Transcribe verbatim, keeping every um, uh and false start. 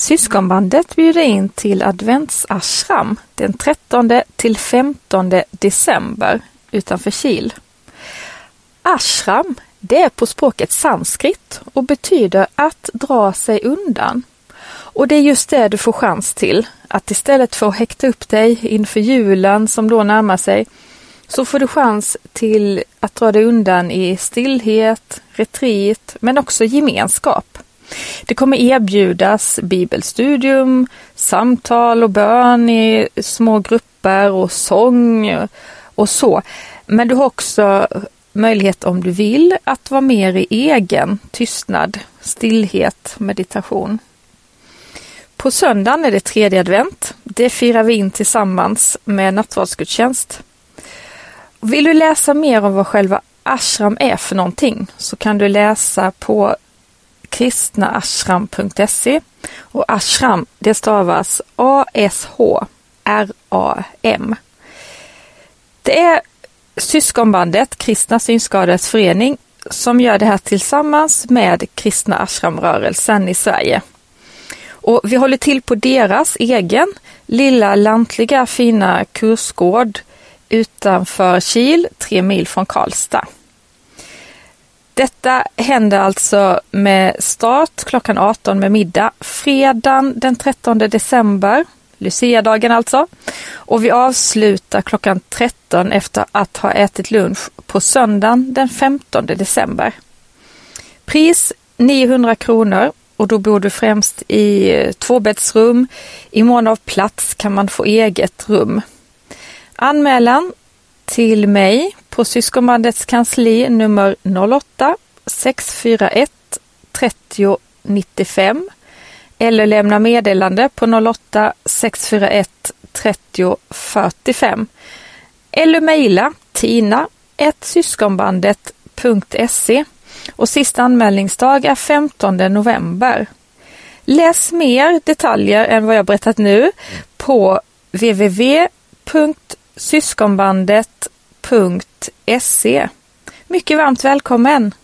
Syskonbandet bjuder in till adventsashram den trettonde till femtonde december utanför Kil. Ashram, det är på språket sanskrit och betyder att dra sig undan. Och det är just det du får chans till, att istället för att häkta upp dig inför julen som då närmar sig, så får du chans till att dra dig undan i stillhet, retreat, men också gemenskap. Det kommer erbjudas bibelstudium, samtal och bön i små grupper och sång och så. Men du har också möjlighet, om du vill, att vara mer i egen tystnad, stillhet, meditation. På söndagen är det tredje advent. Det firar vi in tillsammans med nattvardsgudstjänst. Vill du läsa mer om vad själva ashram är för någonting, så kan du läsa på kristnaashram punkt se, och ashram, det stavas A S H R A M. Det är syskonbandet Kristna Synskadades Förening som gör det här tillsammans med Kristna Ashramrörelsen i Sverige. Och vi håller till på deras egen lilla lantliga fina kursgård utanför Kil, tre mil från Karlstad. Detta händer alltså med start klockan arton med middag, fredagen den trettonde december, Lucia-dagen alltså. Och vi avslutar klockan tretton efter att ha ätit lunch på söndagen den femtonde december. Pris niohundra kronor. Och då bor du främst i tvåbäddsrum. I mån av plats kan man få eget rum. Anmälan till mig på syskonbandets kansli nummer noll åtta sex fyra ett trettio nittiofem eller lämna meddelande på noll åtta sex fyra ett trettio fyrtiofem eller mejla tina at syskonbandet punkt se. Och sista anmälningsdag är femtonde november. Läs mer detaljer än vad jag berättat nu på w w w punkt syskonbandet punkt se. Mycket varmt välkommen!